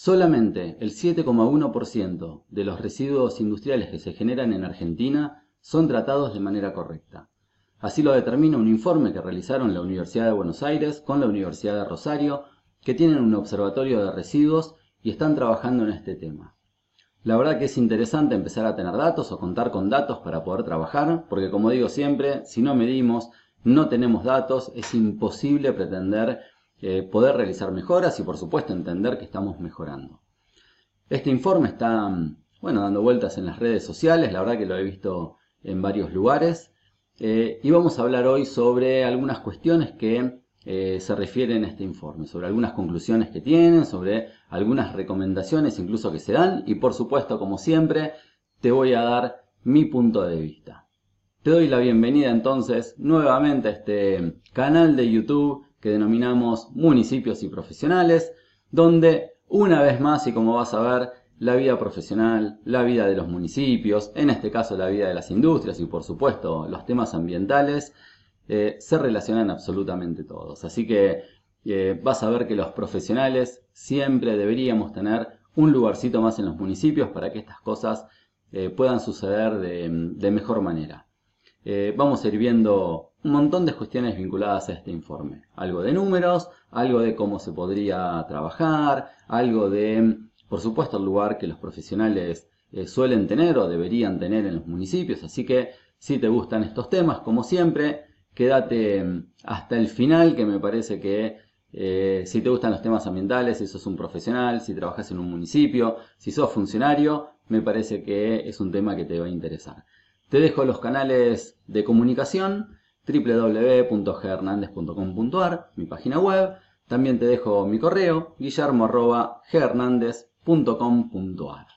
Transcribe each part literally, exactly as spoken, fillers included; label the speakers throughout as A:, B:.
A: Solamente el siete coma uno por ciento de los residuos industriales que se generan en Argentina son tratados de manera correcta. Así lo determina un informe que realizaron la Universidad de Buenos Aires con la Universidad de Rosario, que tienen un observatorio de residuos y están trabajando en este tema. La verdad que es interesante empezar a tener datos o contar con datos para poder trabajar, porque como digo siempre, si no medimos, no tenemos datos, es imposible pretender eh, poder realizar mejoras y por supuesto entender que estamos mejorando. Este informe está, bueno, dando vueltas en las redes sociales, la verdad que lo he visto en varios lugares, eh, y vamos a hablar hoy sobre algunas cuestiones que eh, se refieren a este informe, sobre algunas conclusiones que tienen, sobre algunas recomendaciones incluso que se dan y por supuesto, como siempre, te voy a dar mi punto de vista. Te doy la bienvenida entonces nuevamente a este canal de YouTube que denominamos Municipios y Profesionales, donde una vez más, y como vas a ver, la vida profesional, la vida de los municipios, en este caso la vida de las industrias y por supuesto los temas ambientales, eh, se relacionan absolutamente todos. Así que eh, vas a ver que los profesionales siempre deberíamos tener un lugarcito más en los municipios para que estas cosas eh, puedan suceder de, de mejor manera. Eh, vamos a ir viendo un montón de cuestiones vinculadas a este informe. Algo de números, algo de cómo se podría trabajar, algo de, por supuesto, el lugar que los profesionales eh, suelen tener o deberían tener en los municipios. Así que si te gustan estos temas, como siempre, quédate hasta el final, que me parece que eh, si te gustan los temas ambientales, si sos un profesional, si trabajas en un municipio, si sos funcionario, me parece que es un tema que te va a interesar. Te dejo los canales de comunicación, doble u doble u doble u punto g hernandez punto com punto a r, mi página web. También te dejo mi correo, guillermo arroba g hernandez punto com punto a r.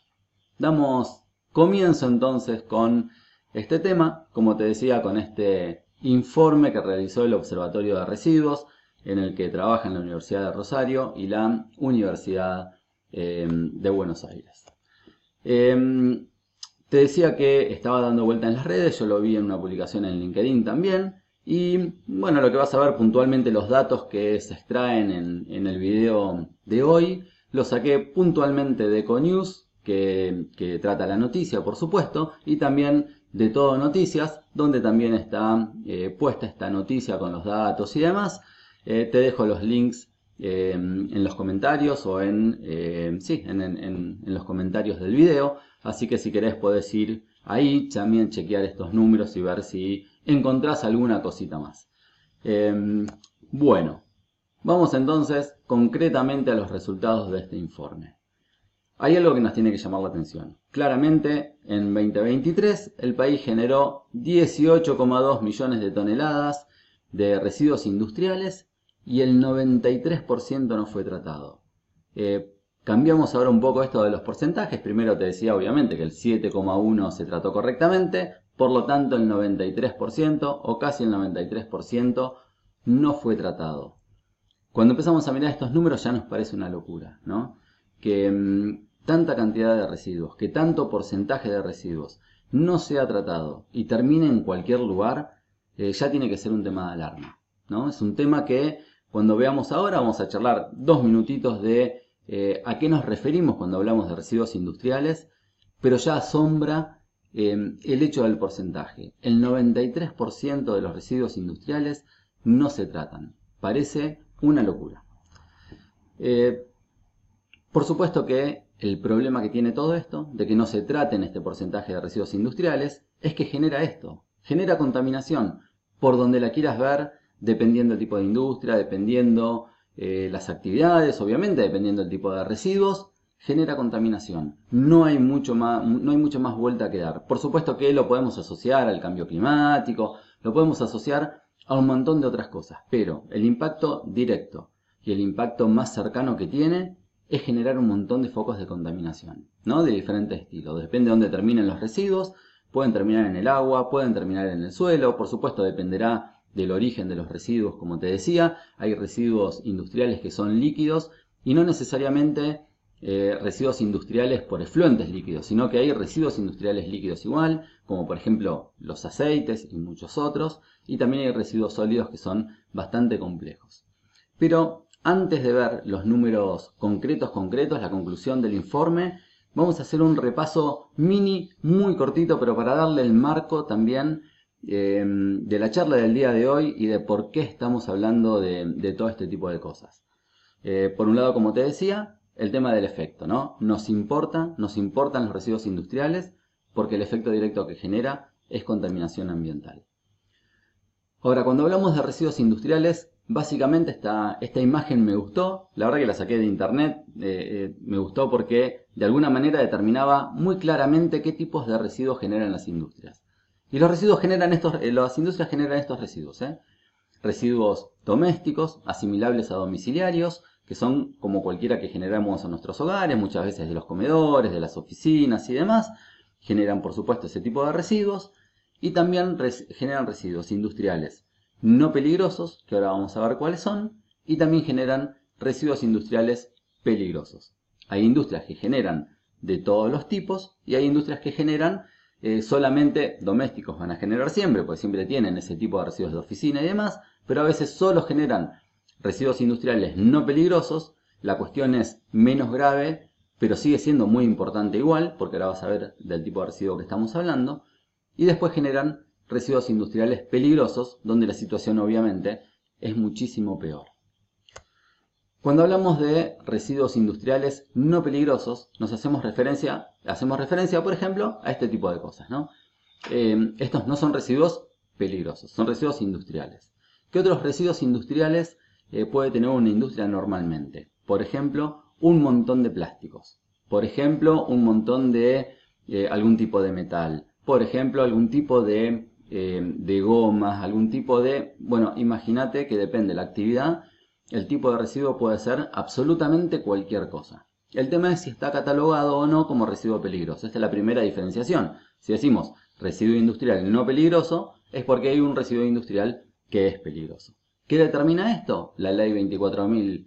A: Damos comienzo entonces con este tema, como te decía, con este informe que realizó el Observatorio de Residuos, en el que trabajan la Universidad de Rosario y la Universidad eh, de Buenos Aires. Eh, Te decía que estaba dando vuelta en las redes, yo lo vi en una publicación en LinkedIn también. Y bueno, lo que vas a ver puntualmente, los datos que se extraen en, en el video de hoy, los saqué puntualmente de Econews, que, que trata la noticia, por supuesto, y también de Todo Noticias, donde también está eh, puesta esta noticia con los datos y demás. Eh, te dejo los links eh, en los comentarios o en, eh, sí, en, en, en los comentarios del video. Así que si querés podés ir ahí, también chequear estos números y ver si encontrás alguna cosita más. Eh, bueno, vamos entonces concretamente a los resultados de este informe. Hay algo que nos tiene que llamar la atención. Claramente, en veinte veintitrés el país generó dieciocho coma dos millones de toneladas de residuos industriales y el noventa y tres por ciento no fue tratado. Eh, Cambiamos ahora un poco esto de los porcentajes. Primero te decía obviamente que el siete coma uno se trató correctamente, por lo tanto el noventa y tres por ciento o casi el noventa y tres por ciento no fue tratado. Cuando empezamos a mirar estos números ya nos parece una locura, ¿no? Que mmm, tanta cantidad de residuos, que tanto porcentaje de residuos no sea tratado y termine en cualquier lugar, eh, ya tiene que ser un tema de alarma, ¿no? Es un tema que cuando veamos ahora vamos a charlar dos minutitos de Eh, a qué nos referimos cuando hablamos de residuos industriales, pero ya asombra eh, el hecho del porcentaje. El noventa y tres por ciento de los residuos industriales no se tratan. Parece una locura. Eh, por supuesto que el problema que tiene todo esto, de que no se traten este porcentaje de residuos industriales, es que genera esto, genera contaminación, por donde la quieras ver, dependiendo del tipo de industria, dependiendo Eh, las actividades, obviamente, dependiendo del tipo de residuos, genera contaminación. No hay mucho más, no hay mucho más vuelta que dar. Por supuesto que lo podemos asociar al cambio climático, lo podemos asociar a un montón de otras cosas, pero el impacto directo y el impacto más cercano que tiene es generar un montón de focos de contaminación, ¿no? De diferentes estilos. Depende de dónde terminen los residuos, pueden terminar en el agua, pueden terminar en el suelo, por supuesto dependerá del origen de los residuos, como te decía. Hay residuos industriales que son líquidos y no necesariamente eh, residuos industriales por efluentes líquidos, sino que hay residuos industriales líquidos igual, como por ejemplo los aceites y muchos otros, y también hay residuos sólidos que son bastante complejos. Pero antes de ver los números concretos, concretos, la conclusión del informe, vamos a hacer un repaso mini, muy cortito, pero para darle el marco también eh, de la charla del día de hoy y de por qué estamos hablando de, de todo este tipo de cosas. Eh, por un lado, como te decía, el tema del efecto, ¿no? Nos importa, nos importan los residuos industriales porque el efecto directo que genera es contaminación ambiental. Ahora, cuando hablamos de residuos industriales, básicamente esta, esta imagen me gustó, la verdad que la saqué de internet, eh, eh, me gustó porque de alguna manera determinaba muy claramente qué tipos de residuos generan las industrias. Y los residuos generan estos, eh, las industrias generan estos residuos, ¿eh? Residuos domésticos, asimilables a domiciliarios, que son como cualquiera que generamos en nuestros hogares, muchas veces de los comedores, de las oficinas y demás, generan por supuesto ese tipo de residuos. Y también res generan residuos industriales no peligrosos, que ahora vamos a ver cuáles son, y también generan residuos industriales peligrosos. Hay industrias que generan de todos los tipos y hay industrias que generan eh, solamente domésticos, van a generar siempre, porque siempre tienen ese tipo de residuos de oficina y demás, pero a veces solo generan residuos industriales no peligrosos. La cuestión es menos grave, pero sigue siendo muy importante igual, porque ahora vas a ver del tipo de residuo que estamos hablando. Y después generan residuos industriales peligrosos, donde la situación obviamente es muchísimo peor. Cuando hablamos de residuos industriales no peligrosos, nos hacemos referencia, hacemos referencia, por ejemplo, a este tipo de cosas, ¿no? Eh, estos no son residuos peligrosos, son residuos industriales. ¿Qué otros residuos industriales eh, puede tener una industria normalmente? Por ejemplo, un montón de plásticos. Por ejemplo, un montón de eh, algún tipo de metal. Por ejemplo, algún tipo de, eh, de gomas, algún tipo de... Bueno, imagínate que depende de la actividad, el tipo de residuo puede ser absolutamente cualquier cosa. El tema es si está catalogado o no como residuo peligroso. Esta es la primera diferenciación. Si decimos residuo industrial no peligroso, es porque hay un residuo industrial que es peligroso. ¿Qué determina esto? La ley veinticuatro mil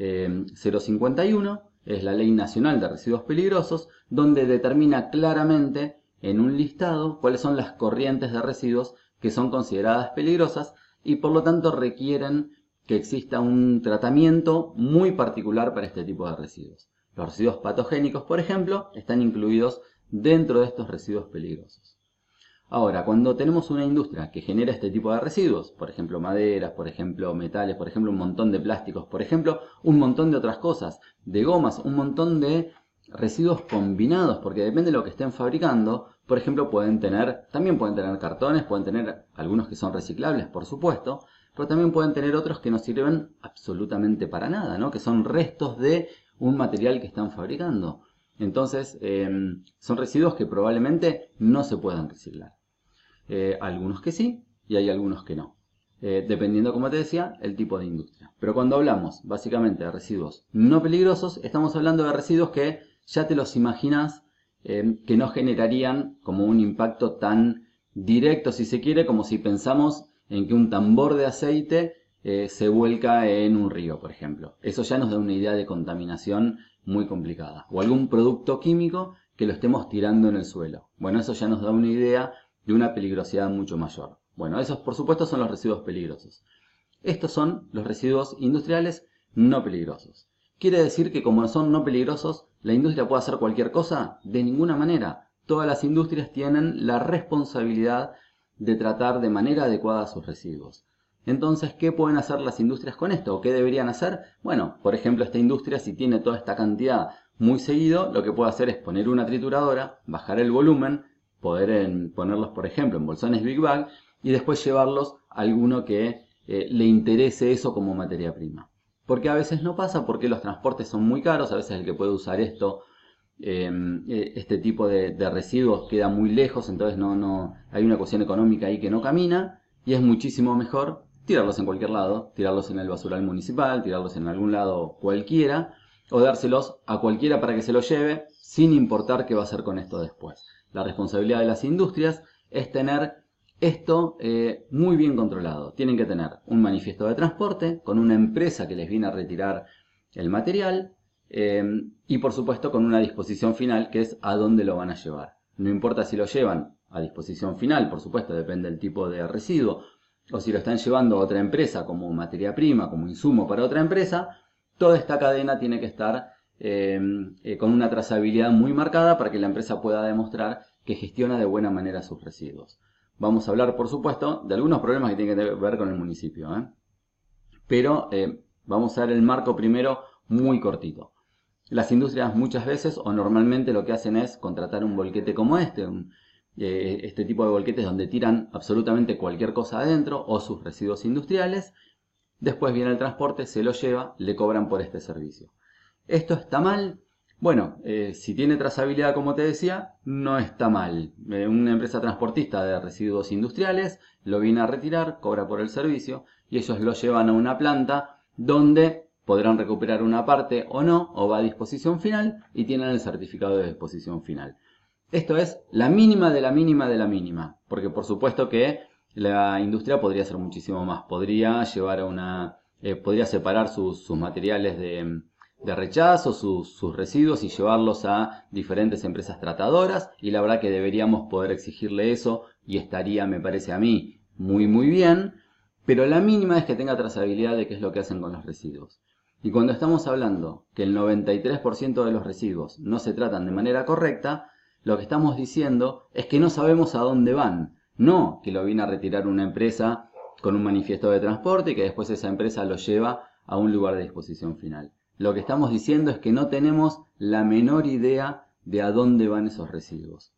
A: cincuenta y uno, es la Ley Nacional de Residuos Peligrosos, donde determina claramente en un listado cuáles son las corrientes de residuos que son consideradas peligrosas y por lo tanto requieren que exista un tratamiento muy particular para este tipo de residuos. Los residuos patogénicos, por ejemplo, están incluidos dentro de estos residuos peligrosos. Ahora, cuando tenemos una industria que genera este tipo de residuos, por ejemplo maderas, por ejemplo metales, por ejemplo un montón de plásticos, por ejemplo un montón de otras cosas, de gomas, un montón de residuos combinados, porque depende de lo que estén fabricando. Por ejemplo, pueden tener, también pueden tener cartones, pueden tener algunos que son reciclables, por supuesto, pero también pueden tener otros que no sirven absolutamente para nada, ¿no? Que son restos de un material que están fabricando. Entonces, eh, son residuos que probablemente no se puedan reciclar. Eh, algunos que sí y hay algunos que no. Eh, dependiendo, como te decía, el tipo de industria. Pero cuando hablamos básicamente de residuos no peligrosos, estamos hablando de residuos que ya te los imaginas eh, que no generarían como un impacto tan directo, si se quiere, como si pensamos en que un tambor de aceite eh, se vuelca en un río, por ejemplo. Eso ya nos da una idea de contaminación muy complicada. O algún producto químico que lo estemos tirando en el suelo. Bueno, eso ya nos da una idea de una peligrosidad mucho mayor. Bueno, esos por supuesto son los residuos peligrosos. Estos son los residuos industriales no peligrosos. ¿Quiere decir que como son no peligrosos, la industria puede hacer cualquier cosa? De ninguna manera. Todas las industrias tienen la responsabilidad de tratar de manera adecuada sus residuos. Entonces, ¿qué pueden hacer las industrias con esto? ¿O qué deberían hacer? Bueno, por ejemplo, esta industria, si tiene toda esta cantidad muy seguido, lo que puede hacer es poner una trituradora, bajar el volumen, poder en, ponerlos, por ejemplo, en bolsones Big Bag y después llevarlos a alguno que eh, le interese eso como materia prima. Porque a veces no pasa, porque los transportes son muy caros, a veces el que puede usar esto, eh, este tipo de, de residuos queda muy lejos, entonces no, no hay una cuestión económica ahí que no camina y es muchísimo mejor tirarlos en cualquier lado, tirarlos en el basural municipal, tirarlos en algún lado cualquiera o dárselos a cualquiera para que se los lleve sin importar qué va a hacer con esto después. La responsabilidad de las industrias es tener esto eh, muy bien controlado. Tienen que tener un manifiesto de transporte con una empresa que les viene a retirar el material eh, y por supuesto con una disposición final que es a dónde lo van a llevar. No importa si lo llevan a disposición final, por supuesto depende del tipo de residuo, o si lo están llevando a otra empresa como materia prima, como insumo para otra empresa, toda esta cadena tiene que estar eh, eh, con una trazabilidad muy marcada para que la empresa pueda demostrar que gestiona de buena manera sus residuos. Vamos a hablar, por supuesto, de algunos problemas que tienen que ver con el municipio, ¿eh? Pero eh, vamos a ver el marco primero muy cortito. Las industrias muchas veces o normalmente lo que hacen es contratar un volquete como este, un, eh, este tipo de volquetes donde tiran absolutamente cualquier cosa adentro o sus residuos industriales. Después viene el transporte, se lo lleva, le cobran por este servicio. ¿Esto está mal? Bueno, eh, si tiene trazabilidad, como te decía, no está mal. Eh, una empresa transportista de residuos industriales lo viene a retirar, cobra por el servicio y ellos lo llevan a una planta donde podrán recuperar una parte o no, o va a disposición final y tienen el certificado de disposición final. Esto es la mínima de la mínima de la mínima, porque por supuesto que la industria podría hacer muchísimo más. Podría llevar a una, eh, podría separar sus, sus materiales de, de rechazo, sus, sus residuos y llevarlos a diferentes empresas tratadoras. Y la verdad que deberíamos poder exigirle eso y estaría, me parece a mí, muy muy bien. Pero la mínima es que tenga trazabilidad de qué es lo que hacen con los residuos. Y cuando estamos hablando que el noventa y tres por ciento de los residuos no se tratan de manera correcta, lo que estamos diciendo es que no sabemos a dónde van. No que lo viene a retirar una empresa con un manifiesto de transporte y que después esa empresa lo lleva a un lugar de disposición final. Lo que estamos diciendo es que no tenemos la menor idea de a dónde van esos residuos.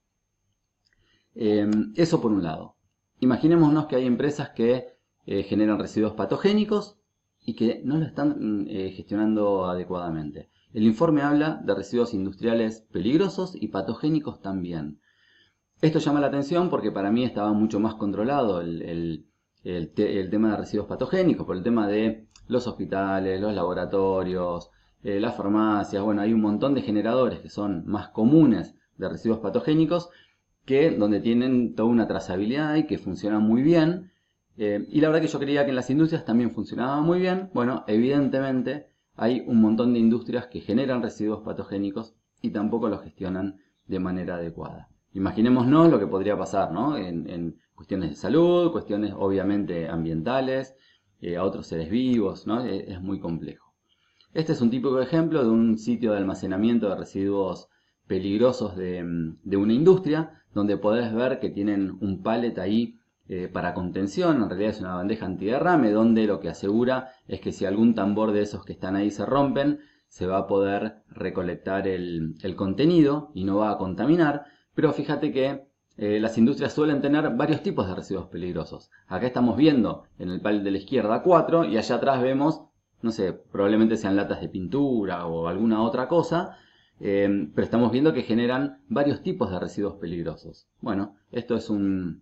A: Eh, eso por un lado. Imaginémonos que hay empresas que eh, generan residuos patogénicos y que no lo están eh, gestionando adecuadamente. El informe habla de residuos industriales peligrosos y patogénicos también. Esto llama la atención porque para mí estaba mucho más controlado el, el, el, te, el tema de residuos patogénicos, por el tema de los hospitales, los laboratorios, eh, las farmacias. Bueno, hay un montón de generadores que son más comunes de residuos patogénicos que donde tienen toda una trazabilidad y que funcionan muy bien. Eh, y la verdad que yo creía que en las industrias también funcionaba muy bien. Bueno, evidentemente hay un montón de industrias que generan residuos patogénicos y tampoco los gestionan de manera adecuada. Imaginémonos lo que podría pasar, ¿no? En, en cuestiones de salud, cuestiones obviamente ambientales, eh, a otros seres vivos, ¿no? Es, es muy complejo. Este es un típico ejemplo de un sitio de almacenamiento de residuos peligrosos de, de una industria, donde podés ver que tienen un pallet ahí eh, para contención. En realidad es una bandeja antiderrame, donde lo que asegura es que si algún tambor de esos que están ahí se rompen, se va a poder recolectar el, el contenido y no va a contaminar. Pero fíjate que eh, las industrias suelen tener varios tipos de residuos peligrosos. Acá estamos viendo en el pallet de la izquierda cuatro y allá atrás vemos, no sé, probablemente sean latas de pintura o alguna otra cosa, eh, pero estamos viendo que generan varios tipos de residuos peligrosos. Bueno, esto es un,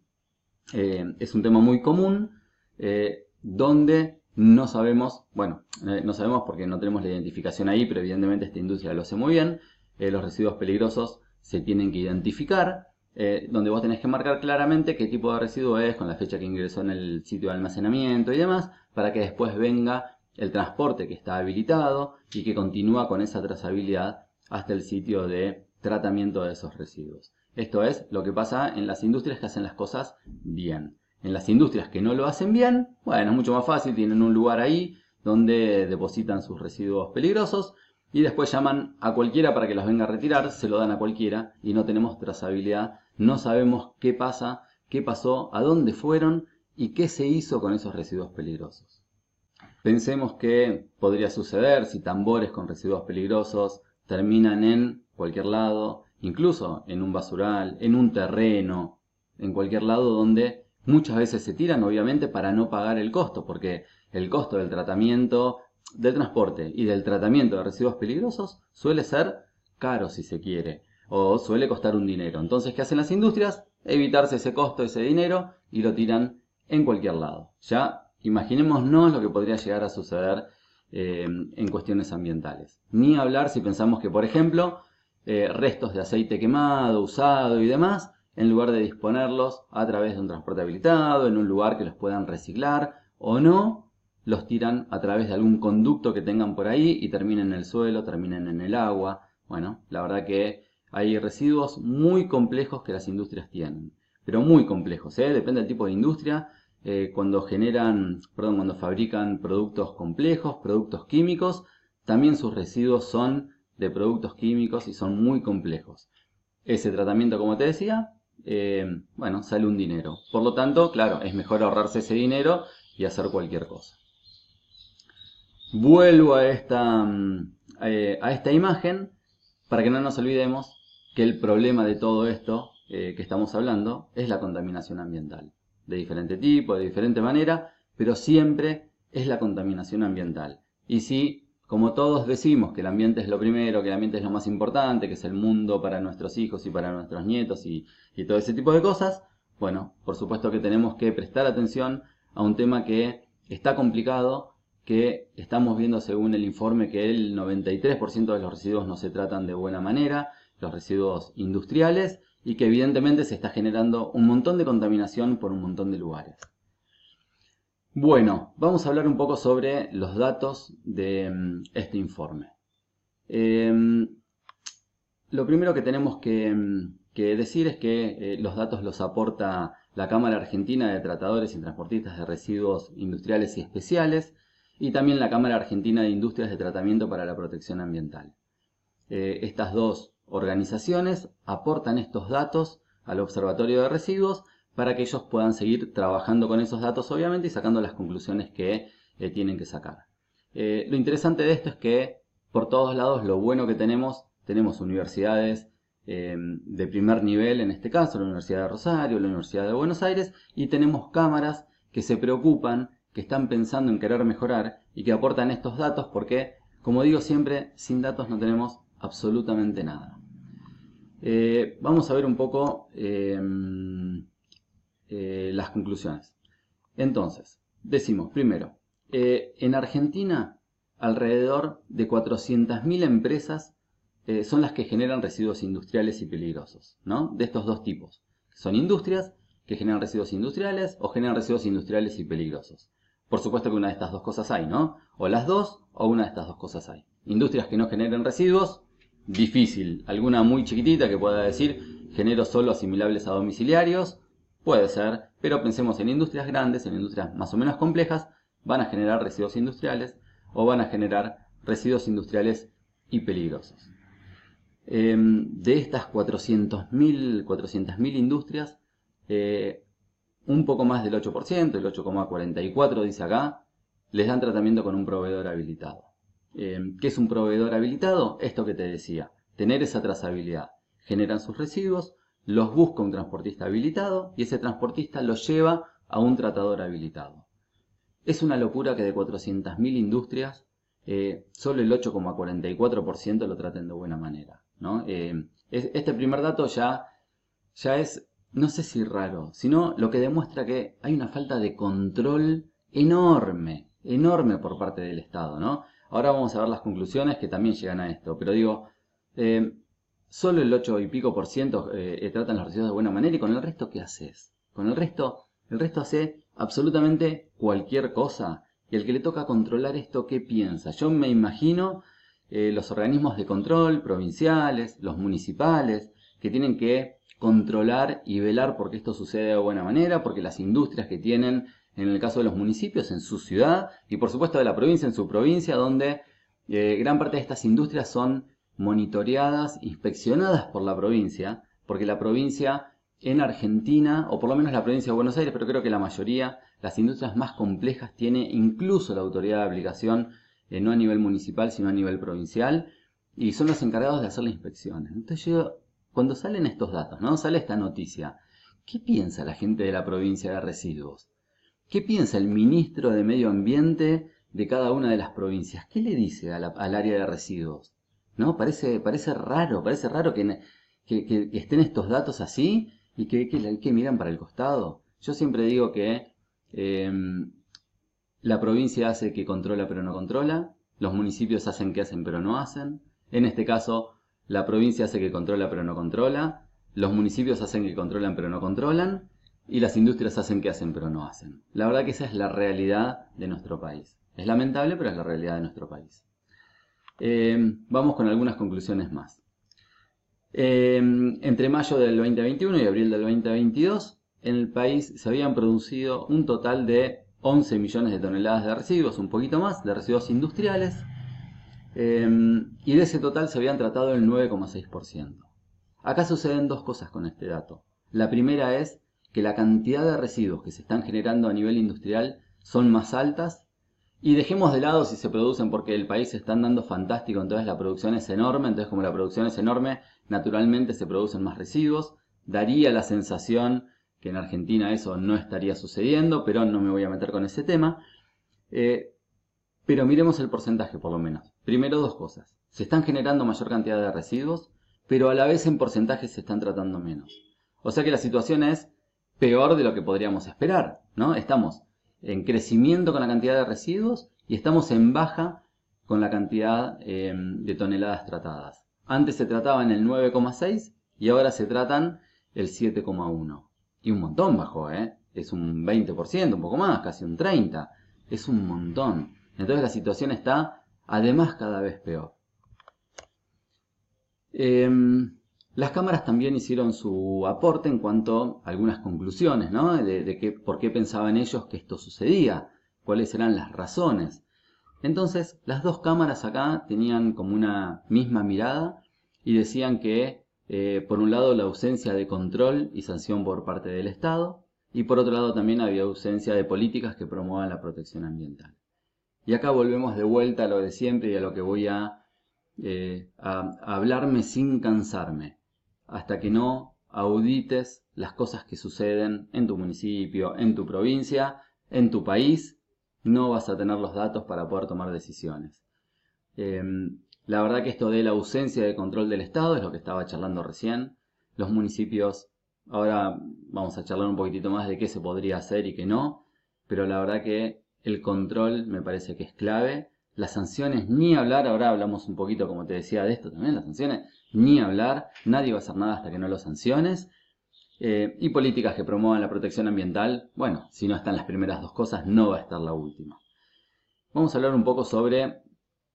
A: eh, es un tema muy común eh, donde no sabemos, bueno, eh, no sabemos porque no tenemos la identificación ahí, pero evidentemente esta industria lo hace muy bien. Eh, los residuos peligrosos se tienen que identificar, eh, donde vos tenés que marcar claramente qué tipo de residuo es, con la fecha que ingresó en el sitio de almacenamiento y demás, para que después venga el transporte que está habilitado y que continúa con esa trazabilidad hasta el sitio de tratamiento de esos residuos. Esto es lo que pasa en las industrias que hacen las cosas bien. En las industrias que no lo hacen bien, bueno, es mucho más fácil, tienen un lugar ahí donde depositan sus residuos peligrosos y después llaman a cualquiera para que los venga a retirar, se lo dan a cualquiera y no tenemos trazabilidad, no sabemos qué pasa, qué pasó, a dónde fueron y qué se hizo con esos residuos peligrosos. Pensemos que podría suceder si tambores con residuos peligrosos terminan en cualquier lado, incluso en un basural, en un terreno, en cualquier lado donde muchas veces se tiran, obviamente, para no pagar el costo, porque el costo del tratamiento, del transporte y del tratamiento de residuos peligrosos suele ser caro si se quiere, o suele costar un dinero. Entonces, ¿qué hacen las industrias? Evitarse ese costo, ese dinero, y lo tiran en cualquier lado. Ya imaginémonos lo que podría llegar a suceder eh, en cuestiones ambientales. Ni hablar si pensamos que, por ejemplo, eh, restos de aceite quemado, usado y demás, en lugar de disponerlos a través de un transporte habilitado, en un lugar que los puedan reciclar o no, los tiran a través de algún conducto que tengan por ahí y terminen en el suelo, terminen en el agua. Bueno, la verdad que hay residuos muy complejos que las industrias tienen, pero muy complejos, ¿eh? Depende del tipo de industria. Eh, cuando generan, perdón, cuando fabrican productos complejos, productos químicos, también sus residuos son de productos químicos y son muy complejos. Ese tratamiento, como te decía, eh, bueno, sale un dinero. Por lo tanto, claro, es mejor ahorrarse ese dinero y hacer cualquier cosa. Vuelvo a esta, eh, a esta imagen para que no nos olvidemos que el problema de todo esto eh, que estamos hablando es la contaminación ambiental. De diferente tipo, de diferente manera, pero siempre es la contaminación ambiental. Y si, como todos decimos que el ambiente es lo primero, que el ambiente es lo más importante, que es el mundo para nuestros hijos y para nuestros nietos y, y todo ese tipo de cosas, bueno, por supuesto que tenemos que prestar atención a un tema que está complicado, que estamos viendo según el informe que el noventa y tres por ciento de los residuos no se tratan de buena manera, los residuos industriales, y que evidentemente se está generando un montón de contaminación por un montón de lugares. Bueno, vamos a hablar un poco sobre los datos de um, este informe. Eh, lo primero que tenemos que, que decir es que eh, los datos los aporta la Cámara Argentina de Tratadores y Transportistas de Residuos Industriales y Especiales, y también la Cámara Argentina de Industrias de Tratamiento para la Protección Ambiental. Eh, estas dos organizaciones aportan estos datos al Observatorio de Residuos para que ellos puedan seguir trabajando con esos datos, obviamente, y sacando las conclusiones que eh, tienen que sacar. Eh, lo interesante de esto es que por todos lados lo bueno que tenemos, tenemos universidades eh, de primer nivel, en este caso la Universidad de Rosario, la Universidad de Buenos Aires, y tenemos cámaras que se preocupan, que están pensando en querer mejorar y que aportan estos datos porque, como digo siempre, sin datos no tenemos absolutamente nada. Eh, vamos a ver un poco eh, eh, las conclusiones. Entonces, decimos primero, eh, en Argentina alrededor de cuatrocientas mil empresas eh, son las que generan residuos industriales y peligrosos, ¿no? De estos dos tipos. Son industrias que generan residuos industriales o generan residuos industriales y peligrosos. Por supuesto que una de estas dos cosas hay, ¿no? O las dos, o una de estas dos cosas hay. Industrias que no generen residuos, difícil. Alguna muy chiquitita que pueda decir, genero solo asimilables a domiciliarios, puede ser. Pero pensemos en industrias grandes, en industrias más o menos complejas, van a generar residuos industriales o van a generar residuos industriales y peligrosos. Eh, de estas cuatrocientas mil industrias, eh, un poco más del ocho por ciento, el ocho coma cuarenta y cuatro por ciento dice acá, les dan tratamiento con un proveedor habilitado. Eh, ¿Qué es un proveedor habilitado? Esto que te decía, tener esa trazabilidad. Generan sus residuos, los busca un transportista habilitado y ese transportista los lleva a un tratador habilitado. Es una locura que de cuatrocientas mil industrias, eh, solo el ocho coma cuarenta y cuatro por ciento lo traten de buena manera, ¿no? Eh, este primer dato ya, ya es, no sé si raro, sino lo que demuestra que hay una falta de control enorme, enorme por parte del Estado, ¿no? Ahora vamos a ver las conclusiones que también llegan a esto, pero digo, eh, solo el ocho y pico por ciento eh, tratan los residuos de buena manera, y con el resto, ¿qué haces? Con el resto, el resto hace absolutamente cualquier cosa. Y el que le toca controlar esto, ¿qué piensa? Yo me imagino eh, los organismos de control provinciales, los municipales, que tienen que controlar y velar porque esto sucede de buena manera, porque las industrias que tienen, en el caso de los municipios, en su ciudad, y por supuesto de la provincia, en su provincia, donde eh, gran parte de estas industrias son monitoreadas, inspeccionadas por la provincia, porque la provincia en Argentina, o por lo menos la provincia de Buenos Aires, pero creo que la mayoría, las industrias más complejas, tiene incluso la autoridad de aplicación, eh, no a nivel municipal, sino a nivel provincial, y son los encargados de hacer las inspecciones. Entonces yo, cuando salen estos datos, ¿no? Sale esta noticia, ¿qué piensa la gente de la provincia de residuos? ¿Qué piensa el ministro de Medio Ambiente de cada una de las provincias? ¿Qué le dice a la, al área de residuos? ¿No? Parece, parece raro, parece raro que, que, que estén estos datos así y que, que, que miran para el costado. Yo siempre digo que eh, la provincia hace que controla pero no controla, los municipios hacen que hacen pero no hacen. En este caso, la provincia hace que controla pero no controla, los municipios hacen que controlan pero no controlan, y las industrias hacen que hacen pero no hacen. La verdad que esa es la realidad de nuestro país. Es lamentable, pero es la realidad de nuestro país. Eh, vamos con algunas conclusiones más. Eh, entre mayo del veinte veintiuno y abril del veinte veintidós, en el país se habían producido un total de once millones de toneladas de residuos, un poquito más, de residuos industriales. Eh, y de ese total se habían tratado el nueve coma seis por ciento. Acá suceden dos cosas con este dato. La primera es que la cantidad de residuos que se están generando a nivel industrial son más altas, y dejemos de lado si se producen porque el país se está andando fantástico, entonces la producción es enorme, entonces como la producción es enorme, naturalmente se producen más residuos. Daría la sensación que en Argentina eso no estaría sucediendo, pero no me voy a meter con ese tema. Eh, pero miremos el porcentaje por lo menos. Primero, dos cosas. Se están generando mayor cantidad de residuos, pero a la vez en porcentaje se están tratando menos. O sea que la situación es peor de lo que podríamos esperar, ¿no? Estamos en crecimiento con la cantidad de residuos y estamos en baja con la cantidad eh, de toneladas tratadas. Antes se trataban el nueve coma seis y ahora se tratan el siete coma uno. Y un montón bajó, ¿eh? Es un veinte por ciento, un poco más, casi un treinta por ciento. Es un montón. Entonces la situación está además cada vez peor. Eh, las cámaras también hicieron su aporte en cuanto a algunas conclusiones, ¿no? De, de que, por qué pensaban ellos que esto sucedía, cuáles eran las razones. Entonces las dos cámaras acá tenían como una misma mirada y decían que eh, por un lado la ausencia de control y sanción por parte del Estado, y por otro lado también había ausencia de políticas que promuevan la protección ambiental. Y acá volvemos de vuelta a lo de siempre y a lo que voy a, eh, a, a hablarme sin cansarme, hasta que no audites las cosas que suceden en tu municipio, en tu provincia, en tu país, no vas a tener los datos para poder tomar decisiones. Eh, la verdad que esto de la ausencia de control del Estado es lo que estaba charlando recién. Los municipios, ahora vamos a charlar un poquitito más de qué se podría hacer y qué no, pero la verdad que el control me parece que es clave. Las sanciones ni hablar, ahora hablamos un poquito como te decía de esto también, las sanciones ni hablar, nadie va a hacer nada hasta que no lo sanciones. Eh, y políticas que promuevan la protección ambiental, bueno, si no están las primeras dos cosas, no va a estar la última. Vamos a hablar un poco sobre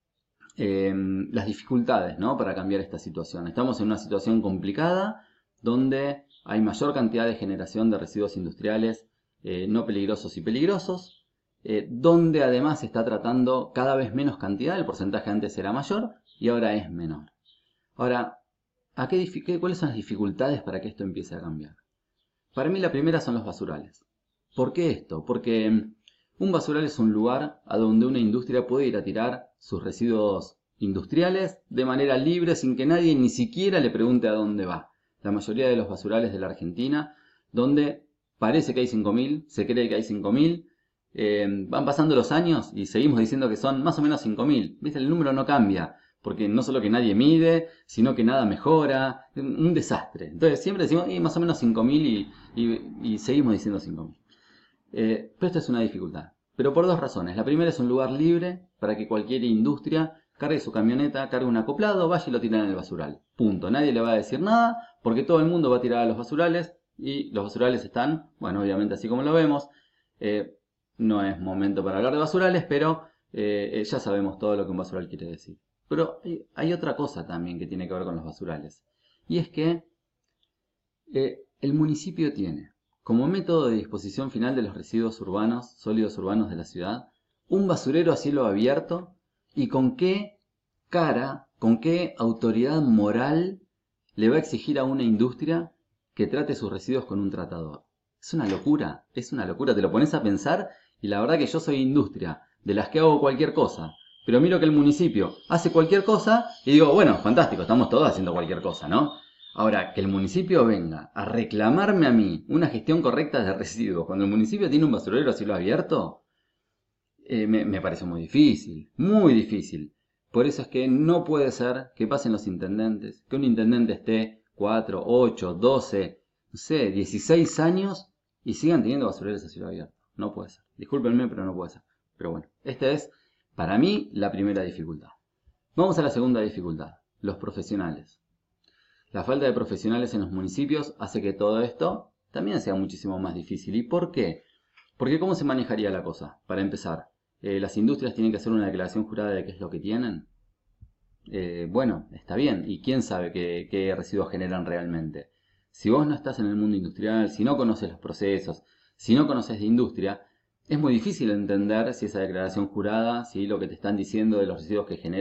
A: eh, las dificultades, ¿no? Para cambiar esta situación. Estamos en una situación complicada donde hay mayor cantidad de generación de residuos industriales eh, no peligrosos y peligrosos, eh, donde además se está tratando cada vez menos cantidad, el porcentaje antes era mayor y ahora es menor. Ahora, ¿a qué, qué, ¿cuáles son las dificultades para que esto empiece a cambiar? Para mí la primera son los basurales. ¿Por qué esto? Porque un basural es un lugar a donde una industria puede ir a tirar sus residuos industriales de manera libre sin que nadie ni siquiera le pregunte a dónde va. La mayoría de los basurales de la Argentina, donde parece que hay cinco mil, se cree que hay cinco mil, eh, van pasando los años y seguimos diciendo que son más o menos cinco mil. ¿Viste? El número no cambia, porque no solo que nadie mide, sino que nada mejora, un desastre. Entonces siempre decimos eh, más o menos cinco mil y, y, y seguimos diciendo cinco mil. Eh, pero esto es una dificultad. Pero por dos razones. La primera es un lugar libre para que cualquier industria cargue su camioneta, cargue un acoplado, vaya y lo tira en el basural. Punto. Nadie le va a decir nada porque todo el mundo va a tirar a los basurales y los basurales están, bueno, obviamente así como lo vemos. Eh, no es momento para hablar de basurales, pero eh, ya sabemos todo lo que un basural quiere decir. Pero hay, hay otra cosa también que tiene que ver con los basurales. Y es que eh, el municipio tiene como método de disposición final de los residuos urbanos, sólidos urbanos de la ciudad, un basurero a cielo abierto, y con qué cara, con qué autoridad moral le va a exigir a una industria que trate sus residuos con un tratador. Es una locura, es una locura, te lo pones a pensar y la verdad que yo soy industria, de las que hago cualquier cosa, pero miro que el municipio hace cualquier cosa y digo, bueno, fantástico, estamos todos haciendo cualquier cosa, ¿no? Ahora, que el municipio venga a reclamarme a mí una gestión correcta de residuos cuando el municipio tiene un basurero a cielo abierto, eh, me, me parece muy difícil, muy difícil. Por eso es que no puede ser que pasen los intendentes, que un intendente esté cuatro, ocho, doce, no sé, dieciséis años y sigan teniendo basureros a cielo abierto. No puede ser. Discúlpenme, pero no puede ser. Pero bueno, esta es, para mí, la primera dificultad. Vamos a la segunda dificultad, los profesionales. La falta de profesionales en los municipios hace que todo esto también sea muchísimo más difícil. ¿Y por qué? Porque ¿cómo se manejaría la cosa? Para empezar, eh, ¿las industrias tienen que hacer una declaración jurada de qué es lo que tienen? Eh, bueno, está bien. ¿Y quién sabe qué, qué residuos generan realmente? Si vos no estás en el mundo industrial, si no conoces los procesos, si no conoces de industria, es muy difícil entender si esa declaración jurada, si lo que te están diciendo de los residuos que generan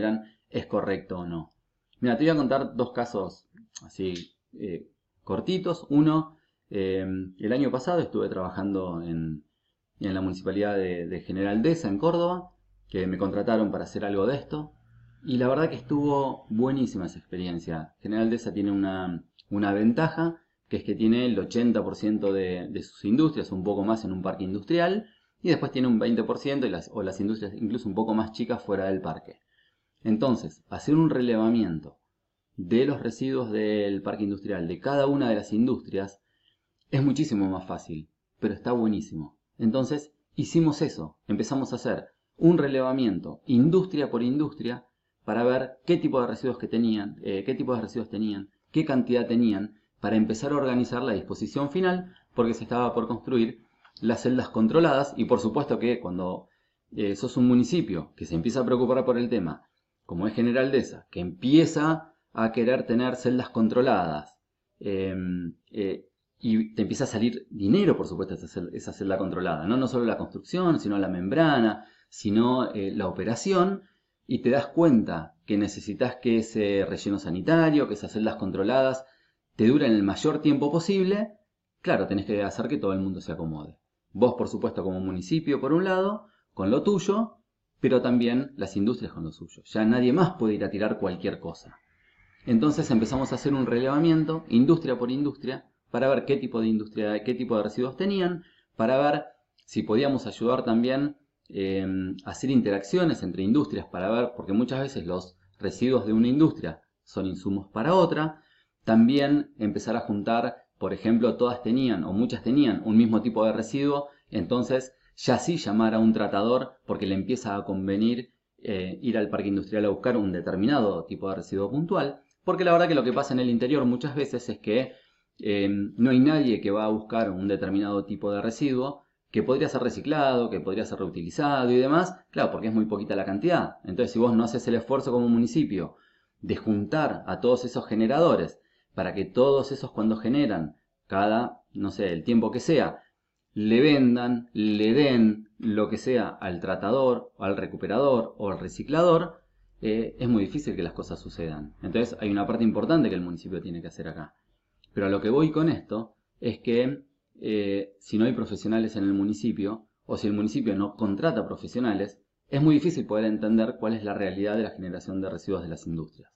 A: es correcto o no. Mira, te voy a contar dos casos así eh, cortitos. Uno, eh, el año pasado estuve trabajando en, en la municipalidad de, de General Deza, en Córdoba, que me contrataron para hacer algo de esto. Y la verdad que estuvo buenísima esa experiencia. General Deza tiene una, una ventaja, que es que tiene el ochenta por ciento de, de sus industrias, un poco más en un parque industrial, y después tiene un veinte por ciento y las, o las industrias incluso un poco más chicas fuera del parque. Entonces, hacer un relevamiento de los residuos del parque industrial, de cada una de las industrias, es muchísimo más fácil, pero está buenísimo. Entonces, hicimos eso, empezamos a hacer un relevamiento industria por industria para ver qué tipo de residuos que tenían, eh, qué tipo de residuos tenían, qué cantidad tenían, para empezar a organizar la disposición final, porque se estaba por construir las celdas controladas. Y por supuesto que cuando eh, sos un municipio que se empieza a preocupar por el tema, como es General Deza, que empieza a querer tener celdas controladas, eh, eh, y te empieza a salir dinero, por supuesto, esa celda, esa celda controlada, ¿no? No solo la construcción, sino la membrana, sino eh, la operación, y te das cuenta que necesitas que ese relleno sanitario, que esas celdas controladas te duren el mayor tiempo posible. Claro, tenés que hacer que todo el mundo se acomode. Vos, por supuesto, como municipio, por un lado, con lo tuyo, pero también las industrias con lo suyo. Ya nadie más puede ir a tirar cualquier cosa. Entonces empezamos a hacer un relevamiento, industria por industria, para ver qué tipo de industria, qué tipo de residuos tenían, para ver si podíamos ayudar también eh, a hacer interacciones entre industrias, para ver, porque muchas veces los residuos de una industria son insumos para otra. También empezar a juntar, por ejemplo, todas tenían o muchas tenían un mismo tipo de residuo, entonces ya sí llamar a un tratador porque le empieza a convenir eh, ir al parque industrial a buscar un determinado tipo de residuo puntual, porque la verdad que lo que pasa en el interior muchas veces es que eh, no hay nadie que va a buscar un determinado tipo de residuo que podría ser reciclado, que podría ser reutilizado y demás, claro, porque es muy poquita la cantidad. Entonces, si vos no haces el esfuerzo como municipio de juntar a todos esos generadores para que todos esos, cuando generan, cada, no sé, el tiempo que sea, le vendan, le den lo que sea al tratador, o al recuperador o al reciclador, eh, es muy difícil que las cosas sucedan. Entonces hay una parte importante que el municipio tiene que hacer acá. Pero a lo que voy con esto es que eh, si no hay profesionales en el municipio, o si el municipio no contrata profesionales, es muy difícil poder entender cuál es la realidad de la generación de residuos de las industrias.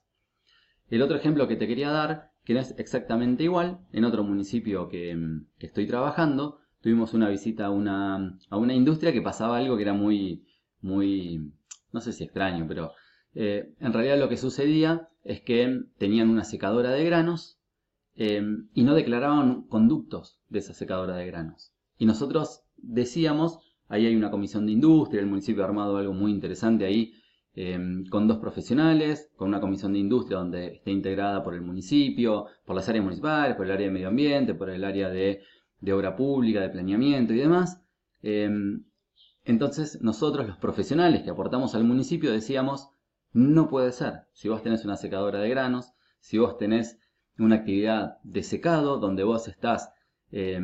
A: El otro ejemplo que te quería dar, que no es exactamente igual, en otro municipio que, que estoy trabajando, tuvimos una visita a una, a una industria que pasaba algo que era muy, muy, no sé si extraño, pero eh, en realidad lo que sucedía es que tenían una secadora de granos eh, y no declaraban conductos de esa secadora de granos. Y nosotros decíamos, ahí hay una comisión de industria, el municipio ha armado algo muy interesante ahí, eh, con dos profesionales, con una comisión de industria donde esté integrada por el municipio, por las áreas municipales, por el área de medio ambiente, por el área de, de obra pública, de planeamiento y demás. Eh, entonces nosotros, los profesionales que aportamos al municipio, decíamos, no puede ser. Si vos tenés una secadora de granos, si vos tenés una actividad de secado donde vos estás eh,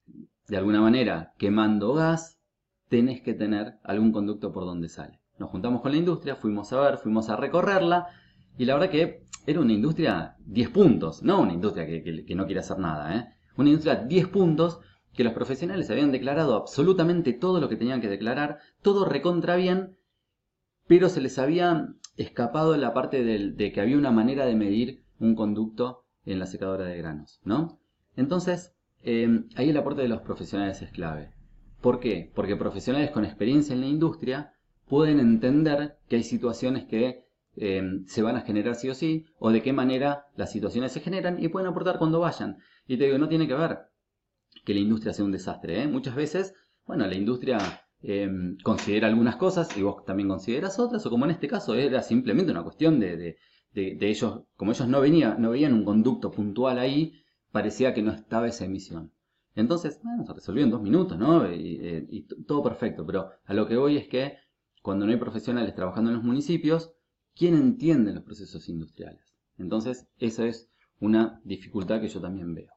A: de alguna manera quemando gas, tenés que tener algún conducto por donde sale. Nos juntamos con la industria, fuimos a ver, fuimos a recorrerla, y la verdad que era una industria diez puntos, no una industria que, que, que no quiere hacer nada, ¿eh? Una industria diez puntos, que los profesionales habían declarado absolutamente todo lo que tenían que declarar, todo recontra bien, pero se les había escapado la parte de, de que había una manera de medir un conducto en la secadora de granos, ¿no? Entonces, eh, ahí el aporte de los profesionales es clave. ¿Por qué? Porque profesionales con experiencia en la industria pueden entender que hay situaciones que eh, se van a generar sí o sí, o de qué manera las situaciones se generan, y pueden aportar cuando vayan. Y te digo, no tiene que ver que la industria sea un desastre, ¿eh? Muchas veces, bueno, la industria eh, considera algunas cosas y vos también consideras otras, o como en este caso era simplemente una cuestión de, de, de, de ellos, como ellos no, venía, no veían un conducto puntual ahí, parecía que no estaba esa emisión. Entonces, bueno, se resolvió en dos minutos, ¿no? Y, y, y todo perfecto, pero a lo que voy es que cuando no hay profesionales trabajando en los municipios, ¿quién entiende los procesos industriales? Entonces, esa es una dificultad que yo también veo.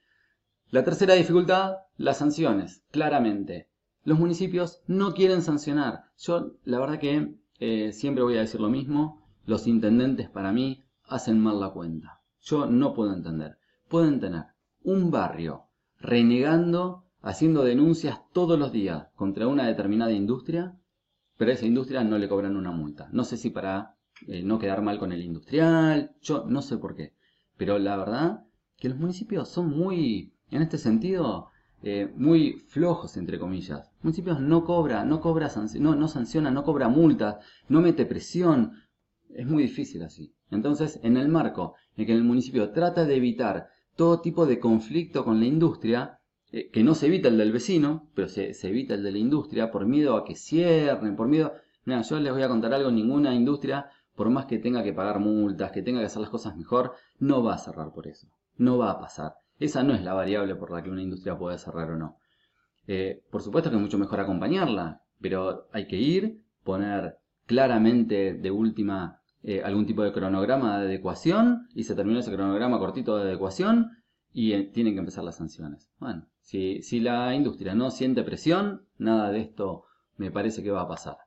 A: La tercera dificultad, las sanciones. Claramente, los municipios no quieren sancionar. Yo, la verdad que eh, siempre voy a decir lo mismo. los intendentes para mí hacen mal la cuenta. Yo no puedo entender. Pueden tener un barrio renegando, haciendo denuncias todos los días contra una determinada industria, pero a esa industria no le cobran una multa. No sé si para eh, no quedar mal con el industrial, yo no sé por qué. Pero la verdad que los municipios son muy, en este sentido, eh, muy flojos, entre comillas. Municipios no cobra, no cobra, no, no sanciona, no cobra multas, no mete presión. Es muy difícil así. Entonces, en el marco en que el municipio trata de evitar todo tipo de conflicto con la industria, eh, que no se evita el del vecino, pero se, se evita el de la industria por miedo a que cierren, por miedo... Mira, yo les voy a contar algo, ninguna industria, por más que tenga que pagar multas, que tenga que hacer las cosas mejor, no va a cerrar por eso. No va a pasar. Esa no es la variable por la que una industria puede cerrar o no. Eh, por supuesto que es mucho mejor acompañarla, pero hay que ir, poner claramente de última eh, algún tipo de cronograma de adecuación y se terminó ese cronograma cortito de adecuación y eh, tienen que empezar las sanciones. Bueno, si, si la industria no siente presión, nada de esto me parece que va a pasar.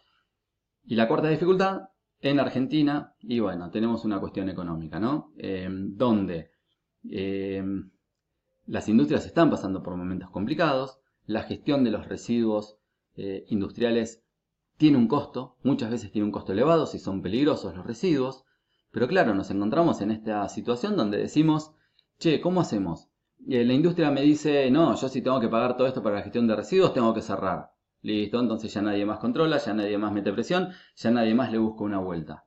A: Y la cuarta dificultad, en Argentina, y bueno, tenemos una cuestión económica, ¿no? Eh, donde eh, las industrias están pasando por momentos complicados, la gestión de los residuos eh, industriales tiene un costo, muchas veces tiene un costo elevado si son peligrosos los residuos, pero claro, nos encontramos en esta situación donde decimos, che, ¿cómo hacemos? Eh, la industria me dice, no, yo si tengo que pagar todo esto para la gestión de residuos, tengo que cerrar. Listo, entonces ya nadie más controla, ya nadie más mete presión, ya nadie más le busca una vuelta.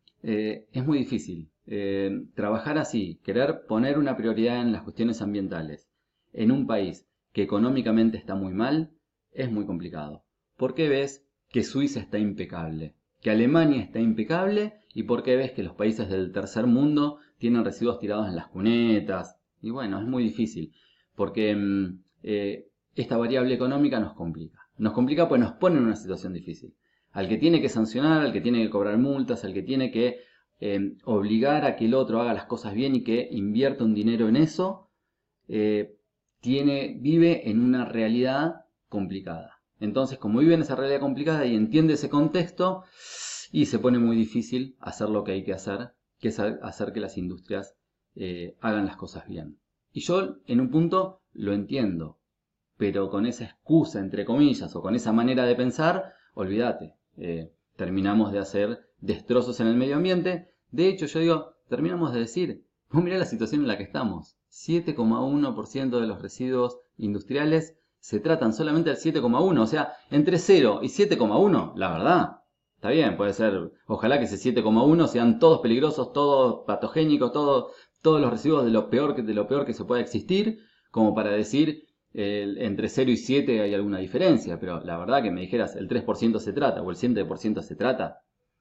A: Eh, es muy difícil eh, trabajar así, querer poner una prioridad en las cuestiones ambientales en un país que económicamente está muy mal, es muy complicado. ¿Por qué ves que Suiza está impecable? Que Alemania está impecable y por qué ves que los países del tercer mundo tienen residuos tirados en las cunetas. Y bueno, es muy difícil porque mm, eh, esta variable económica nos complica. Nos complica pues nos pone en una situación difícil. Al que tiene que sancionar, al que tiene que cobrar multas, al que tiene que eh, obligar a que el otro haga las cosas bien y que invierta un dinero en eso, eh, tiene, vive en una realidad complicada. Entonces, como vive en esa realidad complicada y entiende ese contexto, y se pone muy difícil hacer lo que hay que hacer, que es hacer que las industrias eh, hagan las cosas bien. Y yo, en un punto, lo entiendo, pero con esa excusa, entre comillas, o con esa manera de pensar, olvídate, eh, terminamos de hacer destrozos en el medio ambiente. De hecho, yo digo, terminamos de decir, vos mirá la situación en la que estamos. siete coma uno por ciento de los residuos industriales se tratan solamente al siete coma uno por ciento. O sea, entre cero y siete coma uno por ciento, la verdad, está bien, puede ser, ojalá que ese siete coma uno por ciento sean todos peligrosos, todos patogénicos, todos, todos los residuos de lo peor que, de lo peor que se pueda existir, como para decir, eh, entre cero y siete hay alguna diferencia, pero la verdad que me dijeras el tres por ciento se trata o el siete por ciento se trata,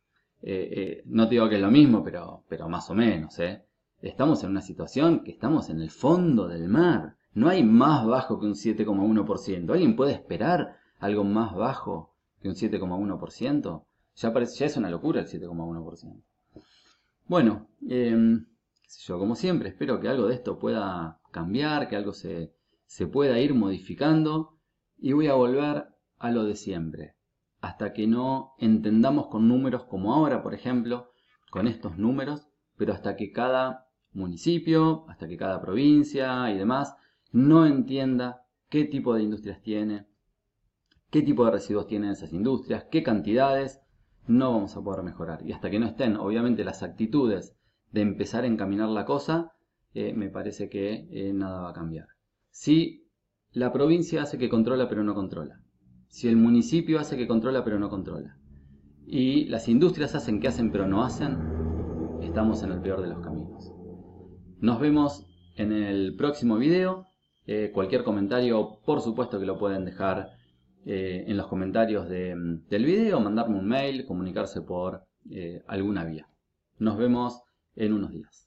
A: eh, eh, no te digo que es lo mismo, pero, pero más o menos, ¿eh? Estamos en una situación que estamos en el fondo del mar. No hay más bajo que un siete coma uno por ciento. ¿Alguien puede esperar algo más bajo que un siete coma uno por ciento? Ya, parece, ya es una locura el siete coma uno por ciento. Bueno, eh, qué sé yo, como siempre, espero que algo de esto pueda cambiar, que algo se, se pueda ir modificando. Y voy a volver a lo de siempre. Hasta que no entendamos con números como ahora, por ejemplo, con estos números, pero hasta que cada municipio, hasta que cada provincia y demás no entienda qué tipo de industrias tiene, qué tipo de residuos tienen esas industrias, qué cantidades, no vamos a poder mejorar. Y hasta que no estén, obviamente, las actitudes de empezar a encaminar la cosa, eh, me parece que eh, nada va a cambiar. Si la provincia hace que controla pero no controla, si el municipio hace que controla pero no controla, y las industrias hacen que hacen pero no hacen, estamos en el peor de los caminos. Nos vemos en el próximo video. Eh, cualquier comentario, por supuesto que lo pueden dejar eh, en los comentarios de, del video, mandarme un mail, comunicarse por eh, alguna vía. Nos vemos en unos días.